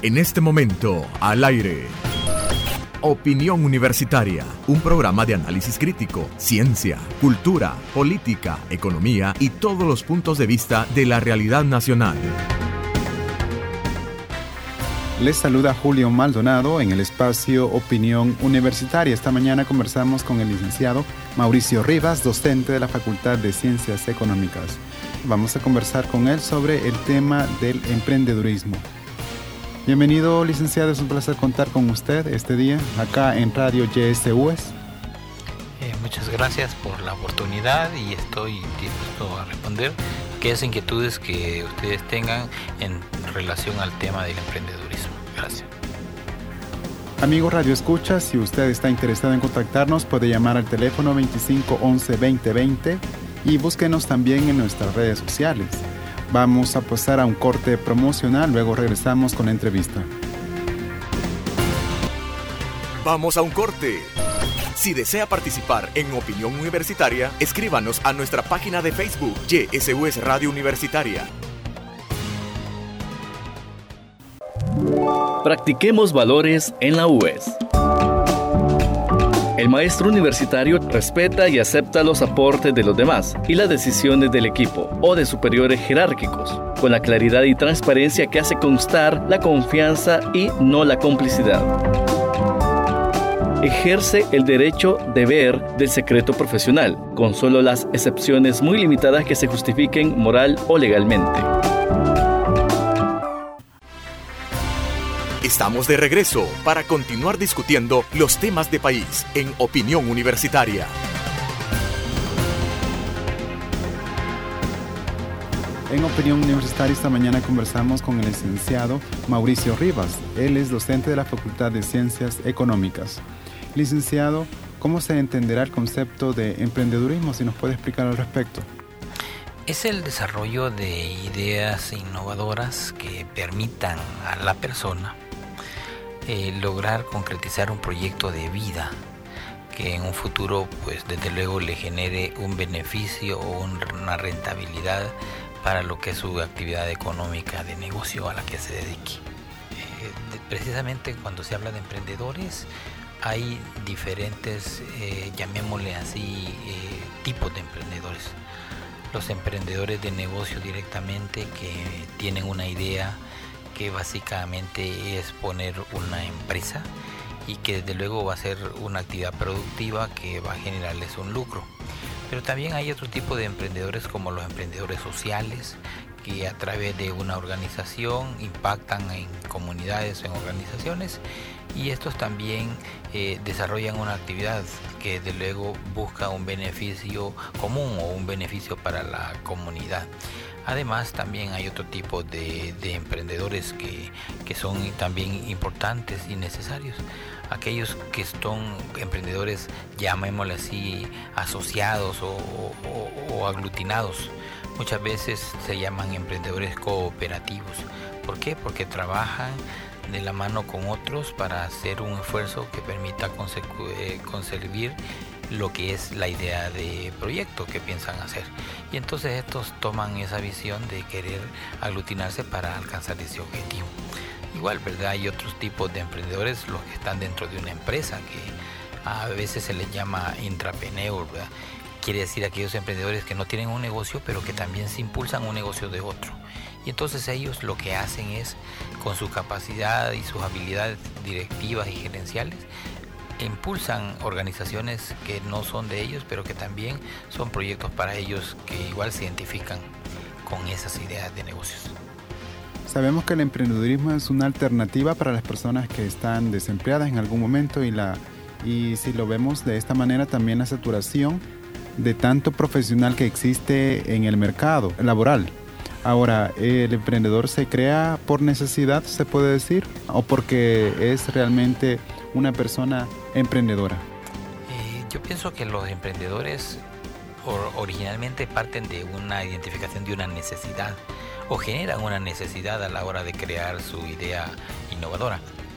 En este momento, al aire. Opinión Universitaria, un programa de análisis crítico, ciencia, cultura, política, economía y todos los puntos de vista de la realidad nacional. Les saluda Julio Maldonado en el espacio Opinión Universitaria. Esta mañana conversamos con el licenciado Mauricio Rivas, docente de la Facultad de Ciencias Económicas. Vamos a conversar con él sobre el tema del emprendedurismo. Bienvenido, licenciado, es un placer contar con usted este día acá en Radio YSUS. Muchas gracias por la oportunidad y estoy dispuesto a responder aquellas inquietudes que ustedes tengan en relación al tema del emprendedurismo. Gracias. Amigo Radio Escucha, si usted está interesado en contactarnos, puede llamar al teléfono 25 11 20 20 y búsquenos también en nuestras redes sociales. Vamos a pasar a un corte promocional, luego regresamos con la entrevista. Vamos a un corte. Si desea participar en Opinión Universitaria, escríbanos a nuestra página de Facebook, YSUS Radio Universitaria. Practiquemos valores en la UES. El maestro universitario respeta y acepta los aportes de los demás y las decisiones del equipo o de superiores jerárquicos, con la claridad y transparencia que hace constar la confianza y no la complicidad. Ejerce el derecho-deber del secreto profesional, con solo las excepciones muy limitadas que se justifiquen moral o legalmente. Estamos de regreso para continuar discutiendo los temas de país en Opinión Universitaria. En Opinión Universitaria esta mañana conversamos con el licenciado Mauricio Rivas. Él es docente de la Facultad de Ciencias Económicas. Licenciado, ¿cómo se entenderá el concepto de emprendedurismo? Si nos puede explicar al respecto. Es el desarrollo de ideas innovadoras que permitan a la persona lograr concretizar un proyecto de vida que en un futuro, pues desde luego le genere un beneficio o una rentabilidad para lo que es su actividad económica de negocio a la que se dedique. Precisamente cuando se habla de emprendedores hay diferentes, llamémosle así, tipos de emprendedores. Los emprendedores de negocio directamente que tienen una idea que básicamente es poner una empresa y que desde luego va a ser una actividad productiva que va a generarles un lucro. Pero también hay otro tipo de emprendedores como los emprendedores sociales que a través de una organización impactan en comunidades, en organizaciones, y estos también desarrollan una actividad que desde luego busca un beneficio común o un beneficio para la comunidad. Además también hay otro tipo de emprendedores que son también importantes y necesarios. Aquellos que son emprendedores, llamémosle así, asociados o aglutinados. Muchas veces se llaman emprendedores cooperativos. ¿Por qué? Porque trabajan de la mano con otros para hacer un esfuerzo que permita conseguir lo que es la idea de proyecto que piensan hacer. Y entonces estos toman esa visión de querer aglutinarse para alcanzar ese objetivo. Igual, ¿verdad? Hay otros tipos de emprendedores, los que están dentro de una empresa, que a veces se les llama intrapreneur, ¿verdad? Quiere decir aquellos emprendedores que no tienen un negocio, pero que también se impulsan un negocio de otro. Y entonces ellos lo que hacen es, con su capacidad y sus habilidades directivas y gerenciales, impulsan organizaciones que no son de ellos, pero que también son proyectos para ellos que igual se identifican con esas ideas de negocios. Sabemos que el emprendedurismo es una alternativa para las personas que están desempleadas en algún momento y si lo vemos de esta manera, también la saturación de tanto profesional que existe en el mercado laboral. Ahora, ¿el emprendedor se crea por necesidad, se puede decir, o porque es realmente una persona emprendedora? Yo pienso que los emprendedores originalmente parten de una identificación de una necesidad o generan una necesidad a la hora de crear su idea innovadora.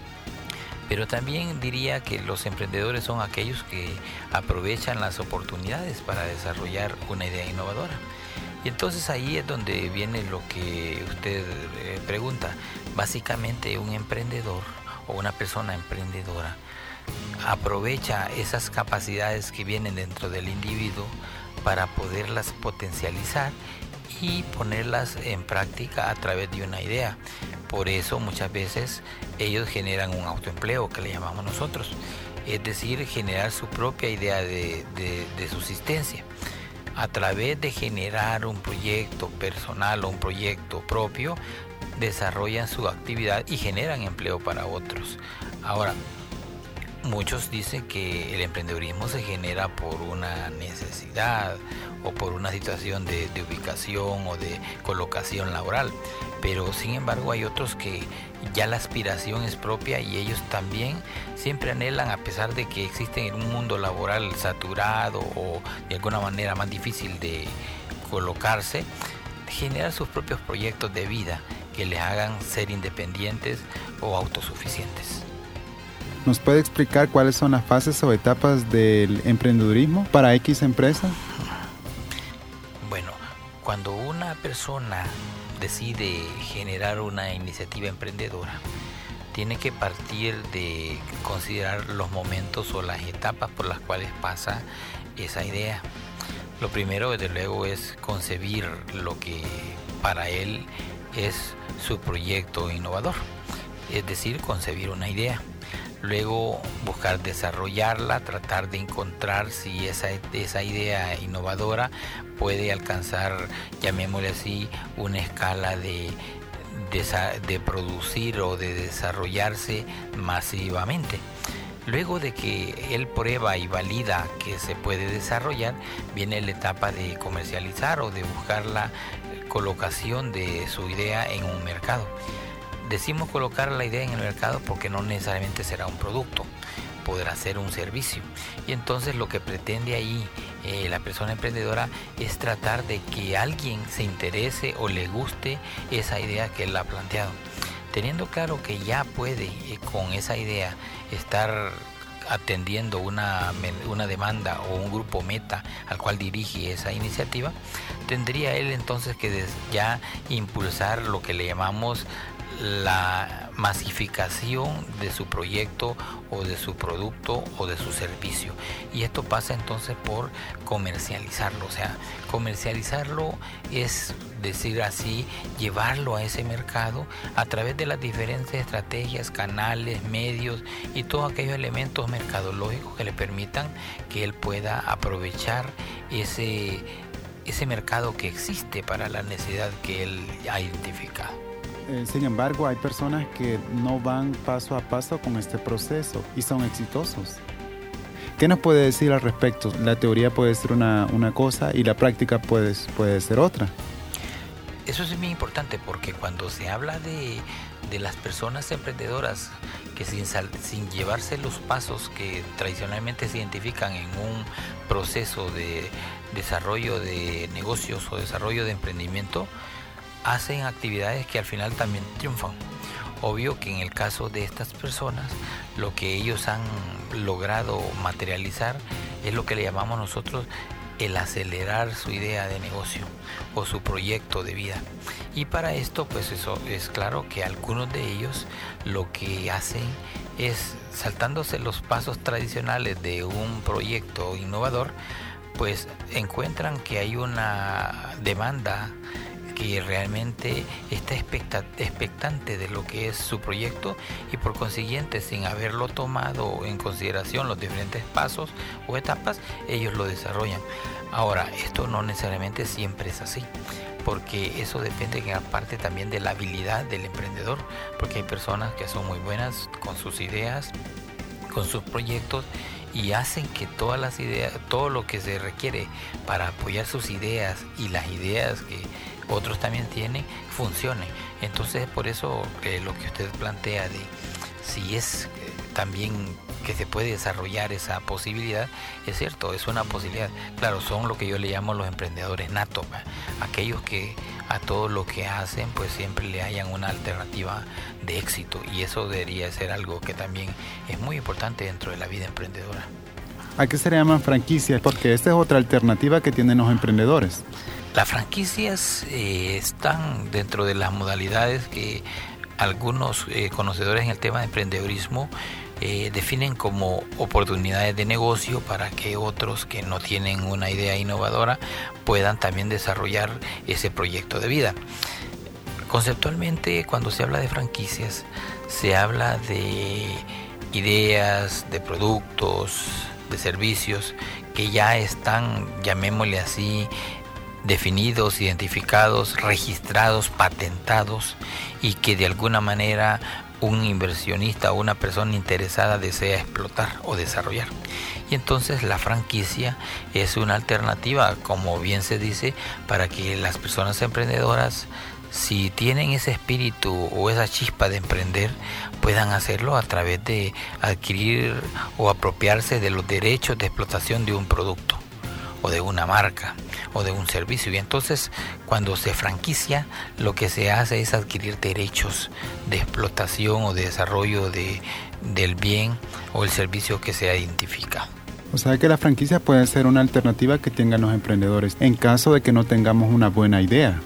Pero también diría que los emprendedores son aquellos que aprovechan las oportunidades para desarrollar una idea innovadora. Y entonces ahí es donde viene lo que usted pregunta. Básicamente un emprendedor o una persona emprendedora aprovecha esas capacidades que vienen dentro del individuo para poderlas potencializar y ponerlas en práctica a través de una idea. Por eso muchas veces ellos generan un autoempleo, que le llamamos nosotros, es decir, generar su propia idea de subsistencia. A través de generar un proyecto personal o un proyecto propio, desarrollan su actividad y generan empleo para otros. Ahora, muchos dicen que el emprendedurismo se genera por una necesidad o por una situación de ubicación o de colocación laboral, pero sin embargo hay otros que ya la aspiración es propia y ellos también siempre anhelan, a pesar de que existen en un mundo laboral saturado o de alguna manera más difícil de colocarse, generar sus propios proyectos de vida que les hagan ser independientes o autosuficientes. ¿Nos puede explicar cuáles son las fases o etapas del emprendedurismo para X empresa? Bueno, cuando una persona decide generar una iniciativa emprendedora, tiene que partir de considerar los momentos o las etapas por las cuales pasa esa idea. Lo primero, desde luego, es concebir lo que para él es su proyecto innovador, es decir, concebir una idea. Luego buscar desarrollarla, tratar de encontrar si esa idea innovadora puede alcanzar, llamémosle así, una escala de producir o de desarrollarse masivamente. Luego de que él prueba y valida que se puede desarrollar, viene la etapa de comercializar o de buscar la colocación de su idea en un mercado. Decimos colocar la idea en el mercado porque no necesariamente será un producto, podrá ser un servicio. Y entonces lo que pretende ahí la persona emprendedora es tratar de que alguien se interese o le guste esa idea que él ha planteado. Teniendo claro que ya puede con esa idea estar atendiendo una demanda o un grupo meta al cual dirige esa iniciativa, tendría él entonces que ya impulsar lo que le llamamos la masificación de su proyecto o de su producto o de su servicio. Y esto pasa entonces por comercializarlo. O sea, comercializarlo es decir así, llevarlo a ese mercado a través de las diferentes estrategias, canales, medios y todos aquellos elementos mercadológicos que le permitan que él pueda aprovechar ese mercado que existe para la necesidad que él ha identificado. Sin embargo, hay personas que no van paso a paso con este proceso y son exitosos. ¿Qué nos puede decir al respecto? La teoría puede ser una cosa y la práctica puede ser otra. Eso es muy importante porque cuando se habla de las personas emprendedoras que sin llevarse los pasos que tradicionalmente se identifican en un proceso de desarrollo de negocios o desarrollo de emprendimiento, hacen actividades que al final también triunfan. Obvio que en el caso de estas personas, lo que ellos han logrado materializar es lo que le llamamos nosotros el acelerar su idea de negocio o su proyecto de vida. Y para esto, pues eso es claro que algunos de ellos lo que hacen es, saltándose los pasos tradicionales de un proyecto innovador, pues encuentran que hay una demanda que realmente está expectante de lo que es su proyecto y por consiguiente, sin haberlo tomado en consideración los diferentes pasos o etapas, ellos lo desarrollan. Ahora, esto no necesariamente siempre es así, porque eso depende en gran parte también de la habilidad del emprendedor, porque hay personas que son muy buenas con sus ideas, con sus proyectos, y hacen que todas las ideas, todo lo que se requiere para apoyar sus ideas y las ideas que otros también tienen, funcione. Entonces, por eso lo que usted plantea de si es también que se puede desarrollar esa posibilidad, es cierto, es una posibilidad. Claro, son lo que yo le llamo los emprendedores natos, aquellos que a todo lo que hacen pues siempre le hayan una alternativa de éxito, y eso debería ser algo que también es muy importante dentro de la vida emprendedora. ¿A qué se le llaman franquicias? Porque esta es otra alternativa que tienen los emprendedores. Las franquicias están dentro de las modalidades que algunos conocedores en el tema de emprendedurismo definen como oportunidades de negocio para que otros que no tienen una idea innovadora puedan también desarrollar ese proyecto de vida. Conceptualmente, cuando se habla de franquicias, se habla de ideas, de productos, de servicios que ya están, llamémosle así, definidos, identificados, registrados, patentados, y que de alguna manera un inversionista o una persona interesada desea explotar o desarrollar. Y entonces la franquicia es una alternativa, como bien se dice, para que las personas emprendedoras, si tienen ese espíritu o esa chispa de emprender, puedan hacerlo a través de adquirir o apropiarse de los derechos de explotación de un producto o de una marca o de un servicio. Y entonces, cuando se franquicia, lo que se hace es adquirir derechos de explotación o de desarrollo del bien o el servicio que se ha identificado. O sea que la franquicia puede ser una alternativa que tengan los emprendedores en caso de que no tengamos una buena idea.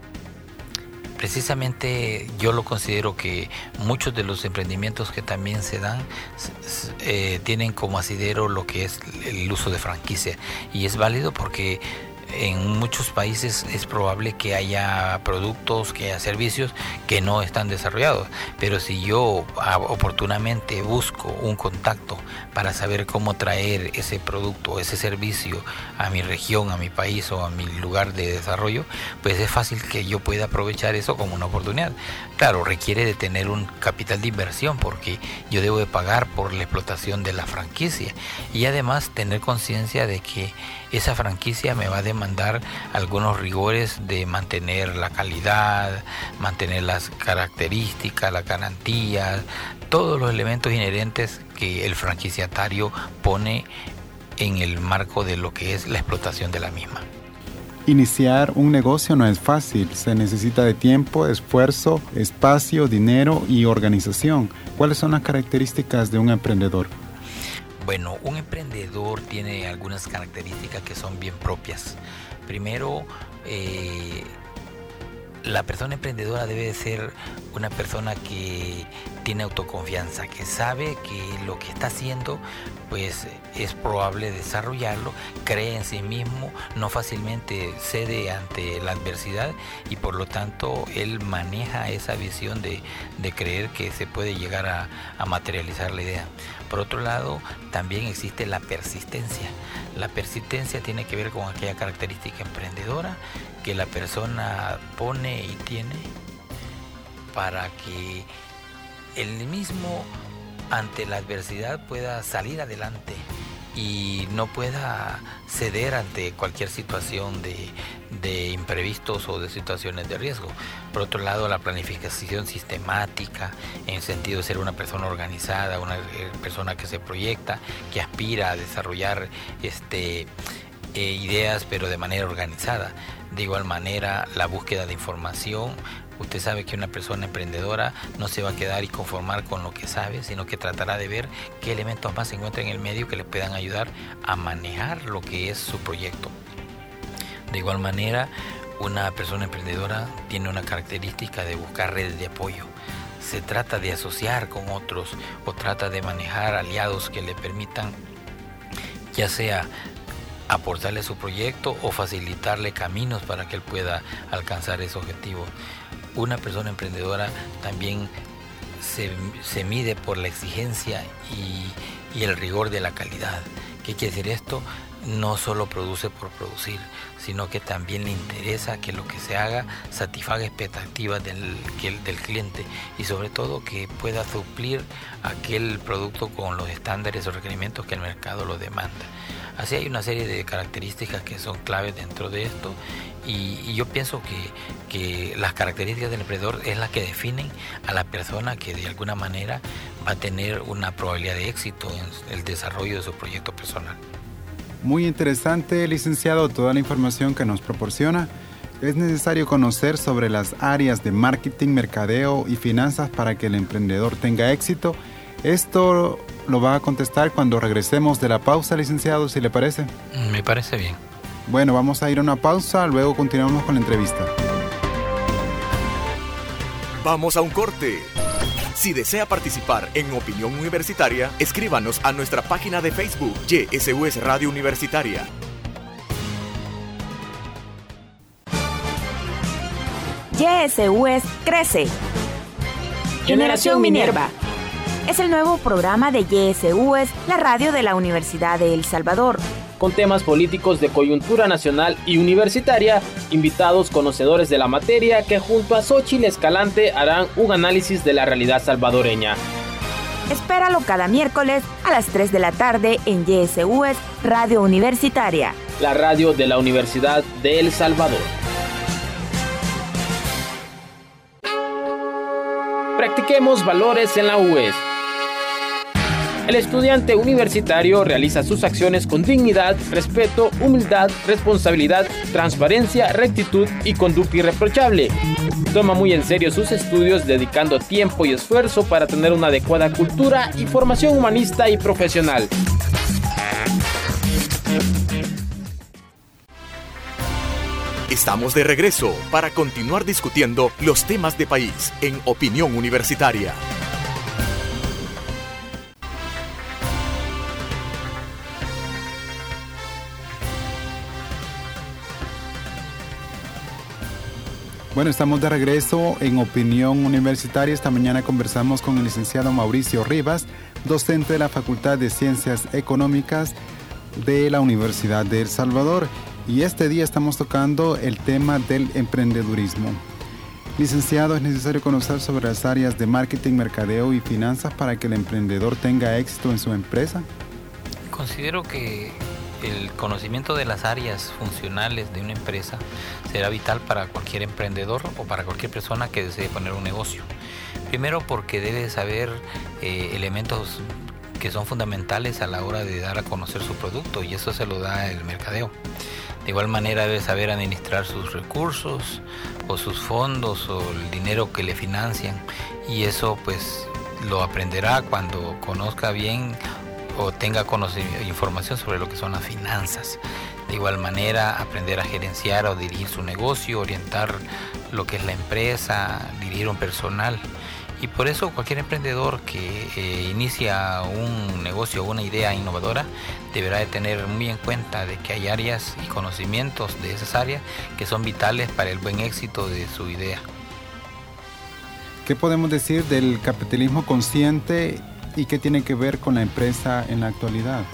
Precisamente yo lo considero que muchos de los emprendimientos que también se dan tienen como asidero lo que es el uso de franquicia, y es válido porque en muchos países es probable que haya productos, que haya servicios que no están desarrollados, pero si yo oportunamente busco un contacto para saber cómo traer ese producto o ese servicio a mi región, a mi país o a mi lugar de desarrollo, pues es fácil que yo pueda aprovechar eso como una oportunidad. Claro, requiere de tener un capital de inversión porque yo debo de pagar por la explotación de la franquicia, y además tener conciencia de que esa franquicia me va a demandar algunos rigores de mantener la calidad, mantener las características, las garantías, todos los elementos inherentes que el franquiciatario pone en el marco de lo que es la explotación de la misma. Iniciar un negocio no es fácil, se necesita de tiempo, esfuerzo, espacio, dinero y organización. ¿Cuáles son las características de un emprendedor? Bueno, un emprendedor tiene algunas características que son bien propias. Primero, la persona emprendedora debe de ser una persona que tiene autoconfianza, que sabe que lo que está haciendo pues es probable desarrollarlo, cree en sí mismo, no fácilmente cede ante la adversidad, y por lo tanto él maneja esa visión de creer que se puede llegar a materializar la idea. Por otro lado, también existe la persistencia. La persistencia tiene que ver con aquella característica emprendedora que la persona pone y tiene para que él mismo ante la adversidad pueda salir adelante y no pueda ceder ante cualquier situación de imprevistos o de situaciones de riesgo. Por otro lado, la planificación sistemática, en el sentido de ser una persona organizada, una persona que se proyecta, que aspira a desarrollar ideas, pero de manera organizada. De igual manera, la búsqueda de información. Usted sabe que una persona emprendedora no se va a quedar y conformar con lo que sabe, sino que tratará de ver qué elementos más se encuentran en el medio que le puedan ayudar a manejar lo que es su proyecto. De igual manera, una persona emprendedora tiene una característica de buscar redes de apoyo. Se trata de asociar con otros o trata de manejar aliados que le permitan, ya sea aportarle su proyecto o facilitarle caminos para que él pueda alcanzar ese objetivo. Una persona emprendedora también se mide por la exigencia y el rigor de la calidad. ¿Qué quiere decir esto? No solo produce por producir, sino que también le interesa que lo que se haga satisfaga expectativas del cliente, y sobre todo que pueda suplir aquel producto con los estándares o requerimientos que el mercado lo demanda. Así hay una serie de características que son claves dentro de esto, y yo pienso que las características del emprendedor es las que definen a la persona que de alguna manera va a tener una probabilidad de éxito en el desarrollo de su proyecto personal. Muy interesante, licenciado, toda la información que nos proporciona. Es necesario conocer sobre las áreas de marketing, mercadeo y finanzas para que el emprendedor tenga éxito. Esto lo va a contestar cuando regresemos de la pausa, licenciado, si le parece. Me parece bien. Bueno, vamos a ir a una pausa, luego continuamos con la entrevista. Vamos a un corte. Si desea participar en Opinión Universitaria, escríbanos a nuestra página de Facebook, YSUS Radio Universitaria. YSUS crece. Generación Minerva. Es el nuevo programa de YSUS, la radio de la Universidad de El Salvador. Con temas políticos de coyuntura nacional y universitaria, invitados conocedores de la materia que junto a Xóchitl Escalante harán un análisis de la realidad salvadoreña. Espéralo cada miércoles a las 3 de la tarde en YSUS Radio Universitaria. La radio de la Universidad de El Salvador. Practiquemos valores en la UES. El estudiante universitario realiza sus acciones con dignidad, respeto, humildad, responsabilidad, transparencia, rectitud y conducta irreprochable. Toma muy en serio sus estudios, dedicando tiempo y esfuerzo para tener una adecuada cultura y formación humanista y profesional. Estamos de regreso para continuar discutiendo los temas de país en Opinión Universitaria. Bueno, estamos de regreso en Opinión Universitaria. Esta mañana conversamos con el licenciado Mauricio Rivas, docente de la Facultad de Ciencias Económicas de la Universidad de El Salvador. Y este día estamos tocando el tema del emprendedurismo. Licenciado, ¿es necesario conocer sobre las áreas de marketing, mercadeo y finanzas para que el emprendedor tenga éxito en su empresa? Considero que el conocimiento de las áreas funcionales de una empresa será vital para cualquier emprendedor o para cualquier persona que desee poner un negocio. Primero, porque debe saber elementos que son fundamentales a la hora de dar a conocer su producto, y eso se lo da el mercadeo. De igual manera debe saber administrar sus recursos o sus fondos o el dinero que le financian, y eso pues lo aprenderá cuando conozca bien o tenga información sobre lo que son las finanzas. De igual manera, aprender a gerenciar o dirigir su negocio, orientar lo que es la empresa, dirigir un personal. Y por eso cualquier emprendedor que inicia un negocio o una idea innovadora deberá de tener muy en cuenta de que hay áreas y conocimientos de esas áreas que son vitales para el buen éxito de su idea. ¿Qué podemos decir del capitalismo consciente y qué tiene que ver con la empresa en la actualidad?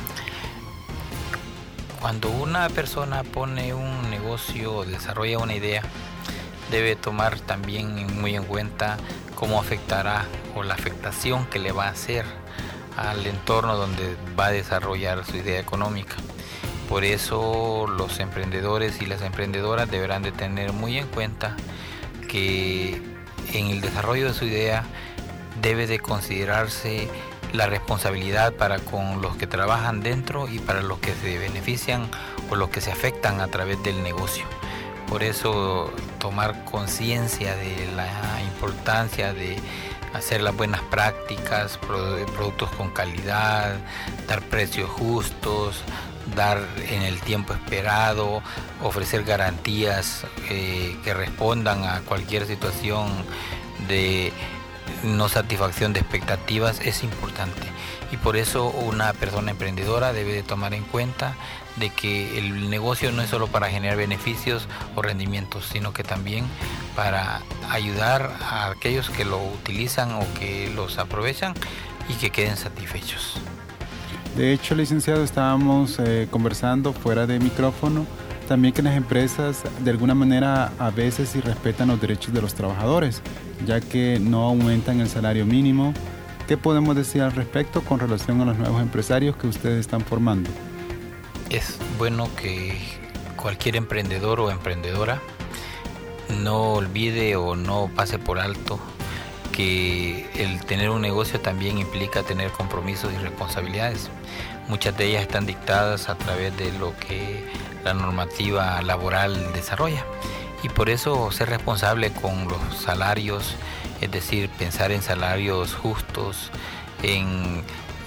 Cuando una persona pone un negocio o desarrolla una idea, debe tomar también muy en cuenta cómo afectará o la afectación que le va a hacer al entorno donde va a desarrollar su idea económica. Por eso los emprendedores y las emprendedoras deberán de tener muy en cuenta que en el desarrollo de su idea debe de considerarse la responsabilidad para con los que trabajan dentro y para los que se benefician o los que se afectan a través del negocio. Por eso tomar conciencia de la importancia de hacer las buenas prácticas, productos con calidad, dar precios justos, dar en el tiempo esperado, ofrecer garantías que respondan a cualquier situación de no satisfacción de expectativas es importante. Y por eso una persona emprendedora debe de tomar en cuenta de que el negocio no es solo para generar beneficios o rendimientos, sino que también para ayudar a aquellos que lo utilizan o que los aprovechan y que queden satisfechos. De hecho, licenciado, estábamos conversando fuera de micrófono también que las empresas de alguna manera a veces irrespetan los derechos de los trabajadores, ya que no aumentan el salario mínimo. ¿Qué podemos decir al respecto con relación a los nuevos empresarios que ustedes están formando? Es bueno que cualquier emprendedor o emprendedora no olvide o no pase por alto que el tener un negocio también implica tener compromisos y responsabilidades. Muchas de ellas están dictadas a través de lo que la normativa laboral desarrolla, y por eso ser responsable con los salarios, es decir, pensar en salarios justos, en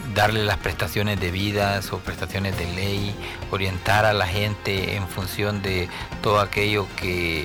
darle las prestaciones debidas o prestaciones de ley, orientar a la gente en función de todo aquello que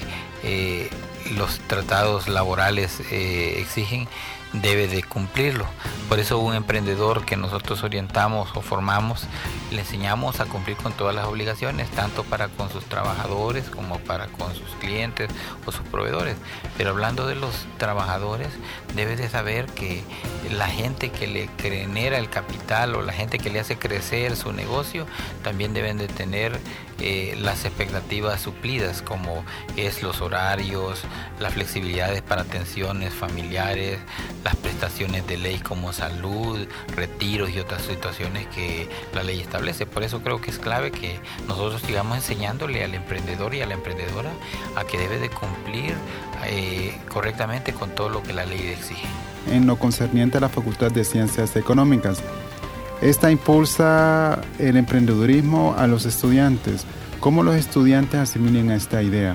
los tratados laborales exigen, debe de cumplirlo. Por eso un emprendedor que nosotros orientamos o formamos, le enseñamos a cumplir con todas las obligaciones, tanto para con sus trabajadores como para con sus clientes o sus proveedores. Pero hablando de los trabajadores, debe de saber que la gente que le genera el capital o la gente que le hace crecer su negocio, también deben de tener las expectativas suplidas, como es los horarios, las flexibilidades para atenciones familiares, las prestaciones de ley como salud, retiros y otras situaciones que la ley establece. Por eso creo que es clave que nosotros sigamos enseñándole al emprendedor y a la emprendedora a que debe de cumplir correctamente con todo lo que la ley exige. En lo concerniente a la Facultad de Ciencias Económicas, esta impulsa el emprendedurismo a los estudiantes. ¿Cómo los estudiantes asimilan esta idea?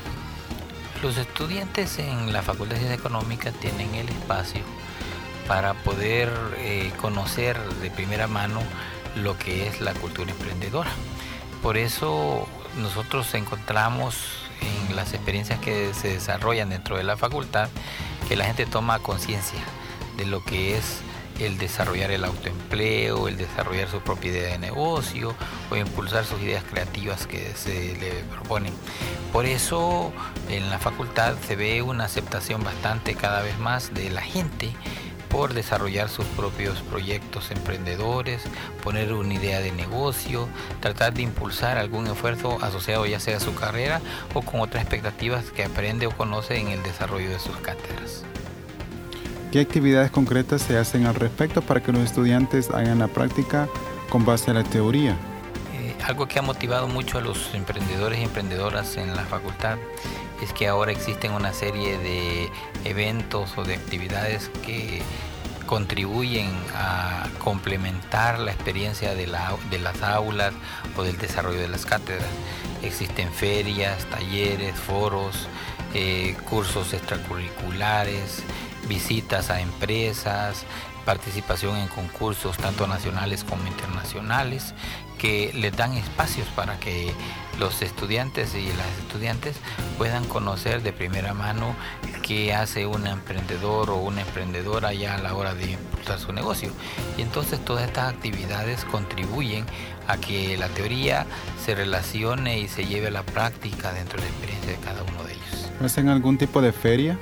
Los estudiantes en la Facultad de Ciencias Económicas tienen el espacio para poder conocer de primera mano lo que es la cultura emprendedora. Por eso nosotros encontramos en las experiencias que se desarrollan dentro de la facultad que la gente toma conciencia de lo que es el desarrollar el autoempleo, el desarrollar su propia idea de negocio o impulsar sus ideas creativas que se le proponen. Por eso en la facultad se ve una aceptación bastante cada vez más de la gente por desarrollar sus propios proyectos emprendedores, poner una idea de negocio, tratar de impulsar algún esfuerzo asociado ya sea a su carrera o con otras expectativas que aprende o conoce en el desarrollo de sus cátedras. ¿Qué actividades concretas se hacen al respecto para que los estudiantes hagan la práctica con base a la teoría? Algo que ha motivado mucho a los emprendedores y emprendedoras en la facultad es que ahora existen una serie de eventos o de actividades que contribuyen a complementar la experiencia de las aulas o del desarrollo de las cátedras. Existen ferias, talleres, foros, cursos extracurriculares, visitas a empresas, participación en concursos tanto nacionales como internacionales, que les dan espacios para que los estudiantes y las estudiantes puedan conocer de primera mano qué hace un emprendedor o una emprendedora ya a la hora de impulsar su negocio. Y entonces todas estas actividades contribuyen a que la teoría se relacione y se lleve a la práctica dentro de la experiencia de cada uno de ellos. ¿Hacen algún tipo de feria?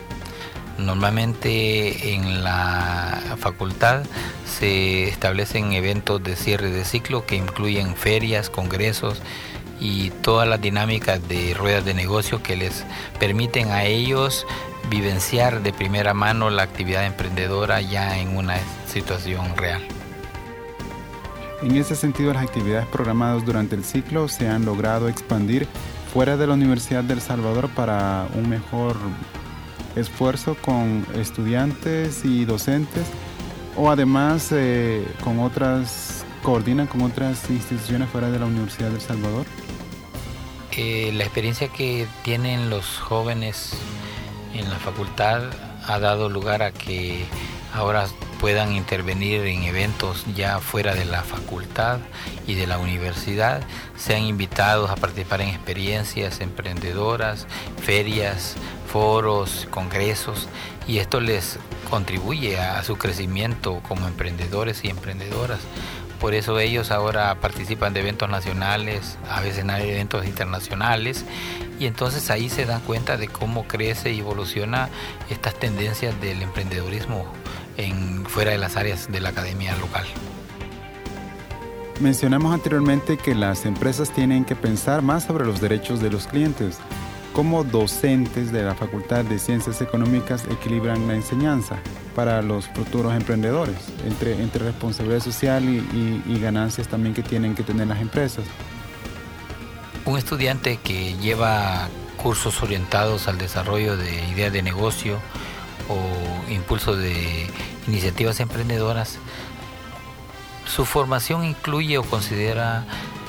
Normalmente en la facultad se establecen eventos de cierre de ciclo que incluyen ferias, congresos y todas las dinámicas de ruedas de negocio que les permiten a ellos vivenciar de primera mano la actividad emprendedora ya en una situación real. En ese sentido, las actividades programadas durante el ciclo se han logrado expandir fuera de la Universidad de El Salvador para un mejor esfuerzo con estudiantes y docentes, o además coordinan con otras instituciones fuera de la Universidad de El Salvador. La experiencia que tienen los jóvenes en la facultad ha dado lugar a que ahora puedan intervenir en eventos ya fuera de la facultad y de la universidad, sean invitados a participar en experiencias emprendedoras, ferias, foros, congresos, y esto les contribuye a su crecimiento como emprendedores y emprendedoras. Por eso ellos ahora participan de eventos nacionales, a veces en eventos internacionales, y entonces ahí se dan cuenta de cómo crece y evoluciona estas tendencias del emprendedurismo fuera de las áreas de la academia local. Mencionamos anteriormente que las empresas tienen que pensar más sobre los derechos de los clientes. ¿Cómo docentes de la Facultad de Ciencias Económicas equilibran la enseñanza para los futuros emprendedores entre responsabilidad social y ganancias también que tienen que tener las empresas? Un estudiante que lleva cursos orientados al desarrollo de ideas de negocio o impulso de iniciativas emprendedoras, su formación incluye o considera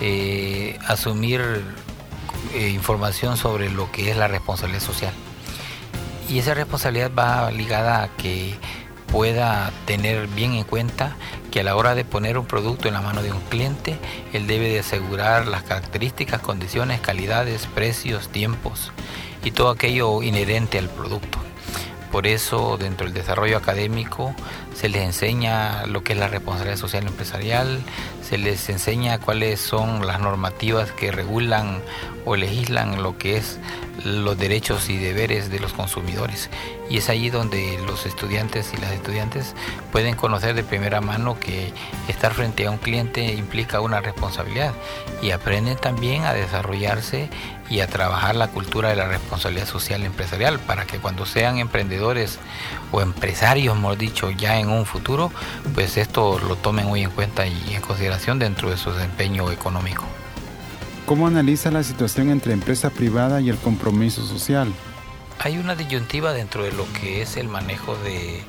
asumir información sobre lo que es la responsabilidad social. Y esa responsabilidad va ligada a que pueda tener bien en cuenta que a la hora de poner un producto en la mano de un cliente, él debe de asegurar las características, condiciones, calidades, precios, tiempos y todo aquello inherente al producto. Por eso, dentro del desarrollo académico, se les enseña lo que es la responsabilidad social empresarial, se les enseña cuáles son las normativas que regulan o legislan lo que es los derechos y deberes de los consumidores. Y es allí donde los estudiantes y las estudiantes pueden conocer de primera mano que estar frente a un cliente implica una responsabilidad, y aprenden también a desarrollarse y a trabajar la cultura de la responsabilidad social empresarial para que cuando sean emprendedores o empresarios, mejor dicho, ya en un futuro, pues esto lo tomen muy en cuenta y en consideración dentro de su desempeño económico. ¿Cómo analiza la situación entre empresa privada y el compromiso social? Hay una disyuntiva dentro de lo que es el manejo de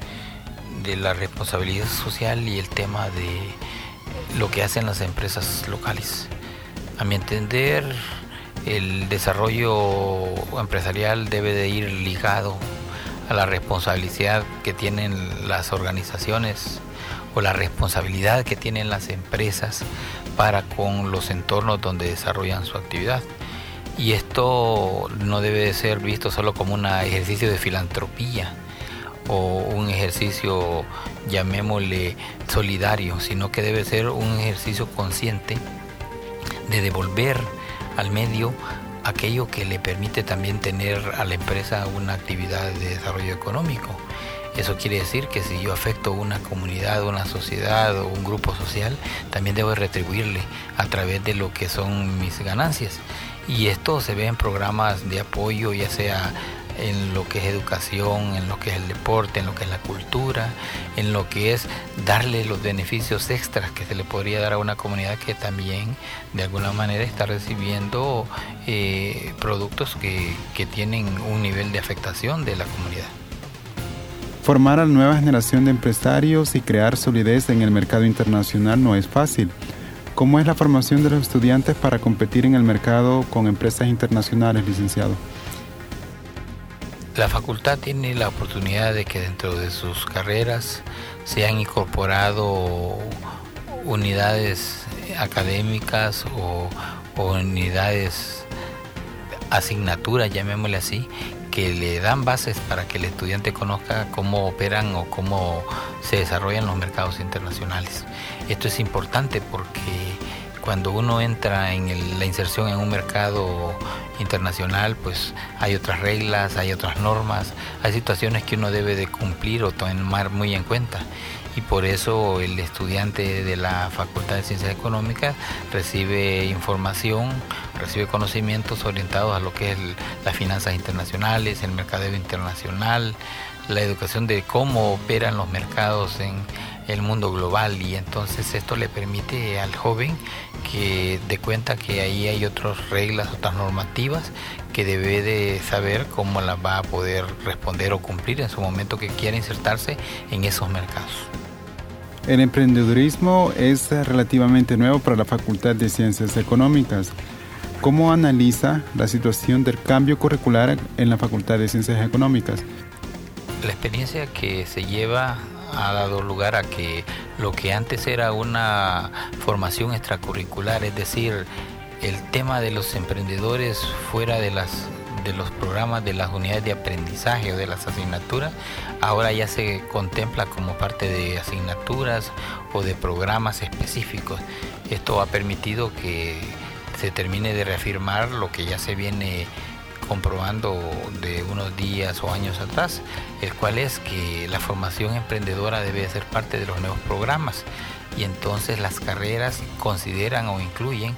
la responsabilidad social y el tema de lo que hacen las empresas locales. A mi entender, el desarrollo empresarial debe de ir ligado a la responsabilidad que tienen las organizaciones o la responsabilidad que tienen las empresas para con los entornos donde desarrollan su actividad. Y esto no debe de ser visto solo como un ejercicio de filantropía o un ejercicio, llamémosle, solidario, sino que debe ser un ejercicio consciente de devolver al medio aquello que le permite también tener a la empresa una actividad de desarrollo económico. Eso quiere decir que si yo afecto una comunidad, una sociedad o un grupo social, también debo retribuirle a través de lo que son mis ganancias. Y esto se ve en programas de apoyo, ya sea en lo que es educación, en lo que es el deporte, en lo que es la cultura, en lo que es darle los beneficios extras que se le podría dar a una comunidad que también de alguna manera está recibiendo productos que tienen un nivel de afectación de la comunidad. Formar a la nueva generación de empresarios y crear solidez en el mercado internacional no es fácil. ¿Cómo es la formación de los estudiantes para competir en el mercado con empresas internacionales, licenciado? La facultad tiene la oportunidad de que dentro de sus carreras se han incorporado unidades académicas o unidades, asignaturas, llamémosle así, que le dan bases para que el estudiante conozca cómo operan o cómo se desarrollan los mercados internacionales. Esto es importante porque cuando uno entra en la inserción en un mercado internacional, pues hay otras reglas, hay otras normas, hay situaciones que uno debe de cumplir o tomar muy en cuenta. Y por eso el estudiante de la Facultad de Ciencias Económicas recibe información, recibe conocimientos orientados a lo que es las finanzas internacionales, el mercadeo internacional, la educación de cómo operan los mercados en el mundo global, y entonces esto le permite al joven que dé cuenta que ahí hay otras reglas, otras normativas que debe de saber cómo las va a poder responder o cumplir en su momento que quiera insertarse en esos mercados. El emprendedurismo es relativamente nuevo para la Facultad de Ciencias Económicas. ¿Cómo analiza la situación del cambio curricular en la Facultad de Ciencias Económicas? La experiencia que se lleva ha dado lugar a que lo que antes era una formación extracurricular, es decir, el tema de los emprendedores fuera de los programas de las unidades de aprendizaje o de las asignaturas, ahora ya se contempla como parte de asignaturas o de programas específicos. Esto ha permitido que se termine de reafirmar lo que ya se viene comprobando de unos días o años atrás, el cual es que la formación emprendedora debe ser parte de los nuevos programas, y entonces las carreras consideran o incluyen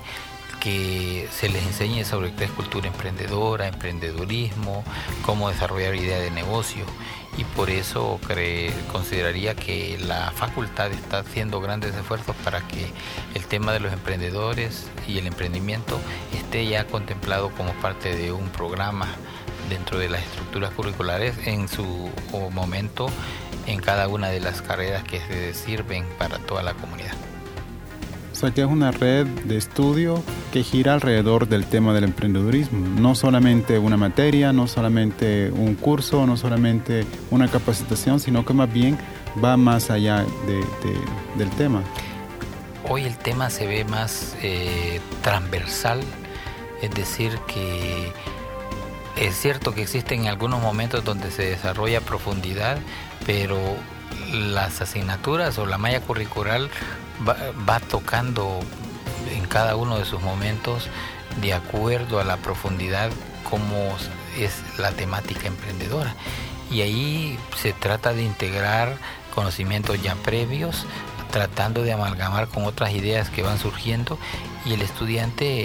que se les enseñe sobre qué es cultura emprendedora, emprendedurismo, cómo desarrollar ideas de negocio, y por eso consideraría que la facultad está haciendo grandes esfuerzos para que el tema de los emprendedores y el emprendimiento esté ya contemplado como parte de un programa dentro de las estructuras curriculares en su momento en cada una de las carreras que se sirven para toda la comunidad. sea que es una red de estudio que gira alrededor del tema del emprendedurismo. No solamente una materia, no solamente un curso, no solamente una capacitación, sino que más bien va más allá del tema. Hoy el tema se ve más transversal, es decir que es cierto que existen algunos momentos donde se desarrolla profundidad, pero las asignaturas o la malla curricular va tocando en cada uno de sus momentos de acuerdo a la profundidad como es la temática emprendedora. Y ahí se trata de integrar conocimientos ya previos, tratando de amalgamar con otras ideas que van surgiendo, y el estudiante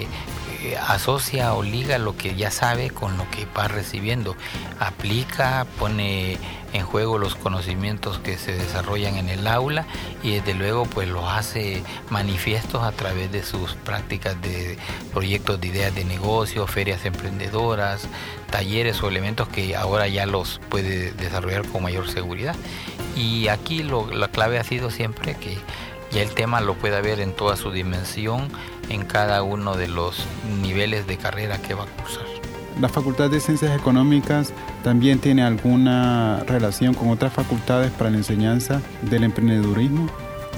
asocia o liga lo que ya sabe con lo que va recibiendo, aplica, pone en juego los conocimientos que se desarrollan en el aula y desde luego pues los hace manifiestos a través de sus prácticas de proyectos de ideas de negocio, ferias emprendedoras, talleres o elementos que ahora ya los puede desarrollar con mayor seguridad. Y aquí la clave ha sido siempre que ya el tema lo pueda ver en toda su dimensión en cada uno de los niveles de carrera que va a cursar. ¿La Facultad de Ciencias Económicas también tiene alguna relación con otras facultades para la enseñanza del emprendedurismo?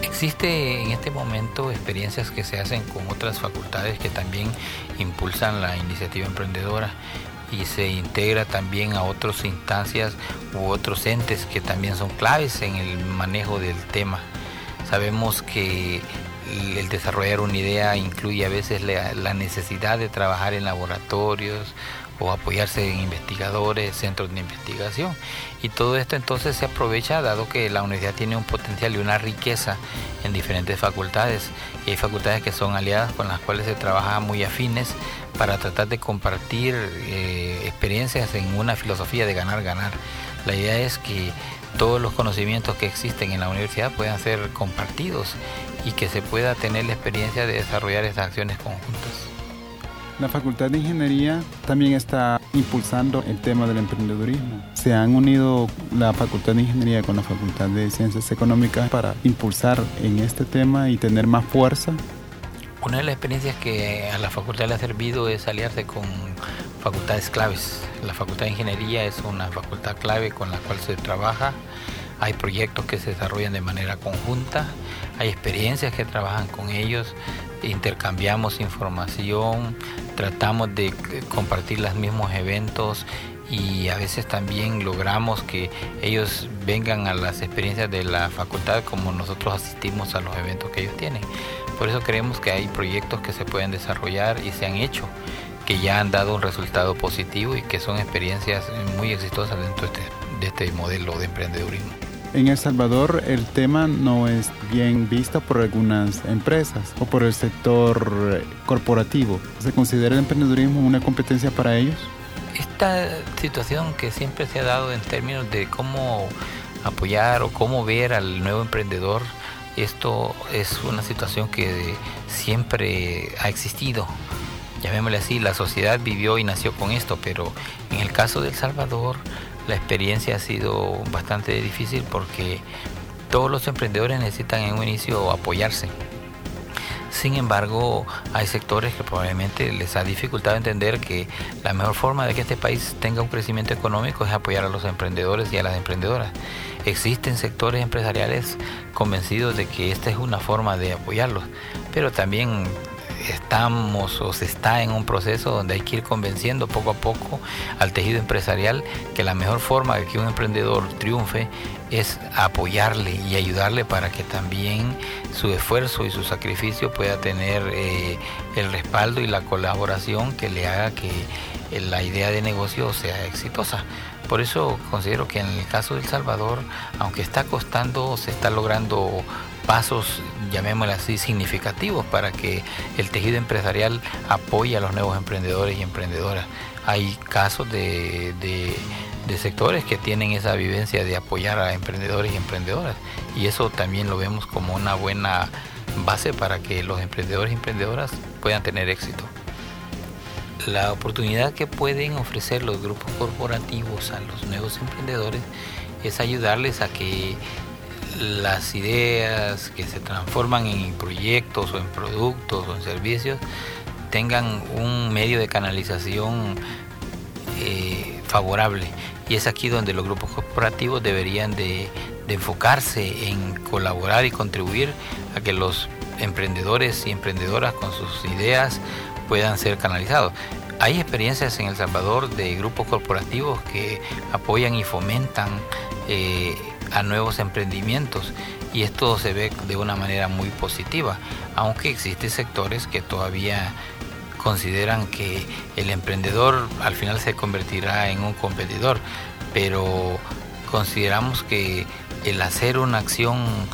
Existe en este momento experiencias que se hacen con otras facultades que también impulsan la iniciativa emprendedora y se integra también a otras instancias u otros entes que también son claves en el manejo del tema. Sabemos que el desarrollar una idea incluye a veces la necesidad de trabajar en laboratorios o apoyarse en investigadores, centros de investigación. Y todo esto entonces se aprovecha dado que la universidad tiene un potencial y una riqueza en diferentes facultades. Y hay facultades que son aliadas con las cuales se trabaja muy afines para tratar de compartir experiencias en una filosofía de ganar-ganar. La idea es que todos los conocimientos que existen en la universidad puedan ser compartidos y que se pueda tener la experiencia de desarrollar esas acciones conjuntas. La Facultad de Ingeniería también está impulsando el tema del emprendedurismo. ¿Se han unido la Facultad de Ingeniería con la Facultad de Ciencias Económicas para impulsar en este tema y tener más fuerza? Una de las experiencias que a la facultad le ha servido es aliarse con facultades claves. La Facultad de Ingeniería es una facultad clave con la cual se trabaja. Hay proyectos que se desarrollan de manera conjunta, hay experiencias que trabajan con ellos, intercambiamos información, tratamos de compartir los mismos eventos y a veces también logramos que ellos vengan a las experiencias de la facultad como nosotros asistimos a los eventos que ellos tienen. Por eso creemos que hay proyectos que se pueden desarrollar y se han hecho, que ya han dado un resultado positivo y que son experiencias muy exitosas dentro de este modelo de emprendedurismo. En El Salvador el tema no es bien visto por algunas empresas o por el sector corporativo. ¿Se considera el emprendedurismo una competencia para ellos? Esta situación que siempre se ha dado en términos de cómo apoyar o cómo ver al nuevo emprendedor, esto es una situación que siempre ha existido. Llamémosle así, la sociedad vivió y nació con esto, pero en el caso de El Salvador la experiencia ha sido bastante difícil porque todos los emprendedores necesitan en un inicio apoyarse. Sin embargo, hay sectores que probablemente les ha dificultado entender que la mejor forma de que este país tenga un crecimiento económico es apoyar a los emprendedores y a las emprendedoras. Existen sectores empresariales convencidos de que esta es una forma de apoyarlos, pero también estamos o se está en un proceso donde hay que ir convenciendo poco a poco al tejido empresarial que la mejor forma de que un emprendedor triunfe es apoyarle y ayudarle para que también su esfuerzo y su sacrificio pueda tener el respaldo y la colaboración que le haga que la idea de negocio sea exitosa. Por eso considero que en el caso de El Salvador, aunque está costando, se está logrando pasos, llamémosle así, significativos para que el tejido empresarial apoye a los nuevos emprendedores y emprendedoras. Hay casos de sectores que tienen esa vivencia de apoyar a emprendedores y emprendedoras, y eso también lo vemos como una buena base para que los emprendedores y emprendedoras puedan tener éxito. La oportunidad que pueden ofrecer los grupos corporativos a los nuevos emprendedores es ayudarles a que las ideas que se transforman en proyectos o en productos o en servicios tengan un medio de canalización favorable. Y es aquí donde los grupos corporativos deberían de enfocarse en colaborar y contribuir a que los emprendedores y emprendedoras con sus ideas puedan ser canalizados. Hay experiencias en El Salvador de grupos corporativos que apoyan y fomentan a nuevos emprendimientos, y esto se ve de una manera muy positiva, aunque existen sectores que todavía consideran que el emprendedor al final se convertirá en un competidor, pero consideramos que el hacer una acción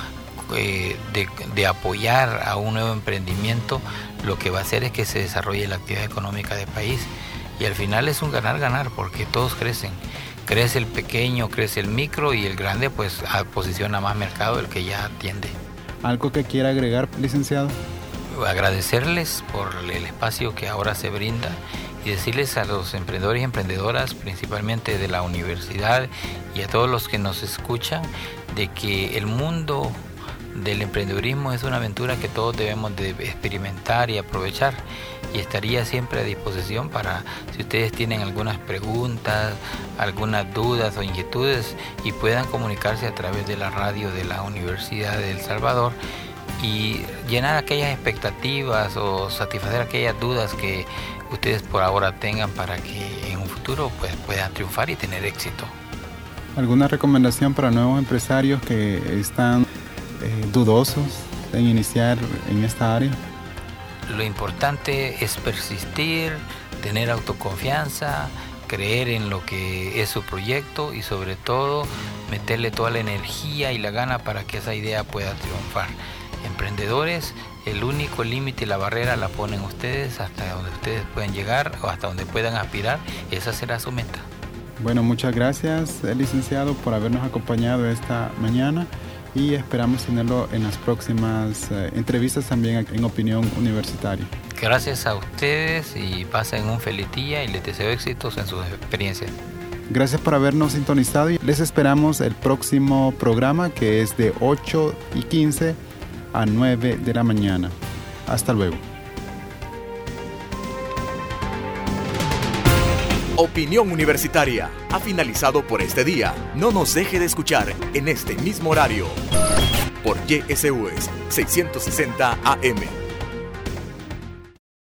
de apoyar a un nuevo emprendimiento, lo que va a hacer es que se desarrolle la actividad económica del país, y al final es un ganar-ganar porque todos crecen. Crece el pequeño, crece el micro, y el grande pues posiciona más mercado el que ya atiende. ¿Algo que quiera agregar, licenciado? Agradecerles por el espacio que ahora se brinda y decirles a los emprendedores y emprendedoras, principalmente de la universidad, y a todos los que nos escuchan, de que el mundo del emprendedurismo es una aventura que todos debemos de experimentar y aprovechar, y estaría siempre a disposición para si ustedes tienen algunas preguntas, algunas dudas o inquietudes, y puedan comunicarse a través de la radio de la Universidad de El Salvador y llenar aquellas expectativas o satisfacer aquellas dudas que ustedes por ahora tengan para que en un futuro pues puedan triunfar y tener éxito. ¿Alguna recomendación para nuevos empresarios que están dudosos en iniciar en esta área? Lo importante es persistir, tener autoconfianza, creer en lo que es su proyecto y sobre todo meterle toda la energía y la gana para que esa idea pueda triunfar. Emprendedores, el único límite y la barrera la ponen ustedes, hasta donde ustedes pueden llegar o hasta donde puedan aspirar, esa será su meta. Bueno, muchas gracias, licenciado, por habernos acompañado esta mañana, y esperamos tenerlo en las próximas entrevistas también en Opinión Universitaria. Gracias a ustedes y pasen un feliz día y les deseo éxitos en sus experiencias. Gracias por habernos sintonizado y les esperamos el próximo programa, que es de 8:15 a 9 de la mañana. Hasta luego. Opinión Universitaria ha finalizado por este día. No nos deje de escuchar en este mismo horario por YSUS 660 AM.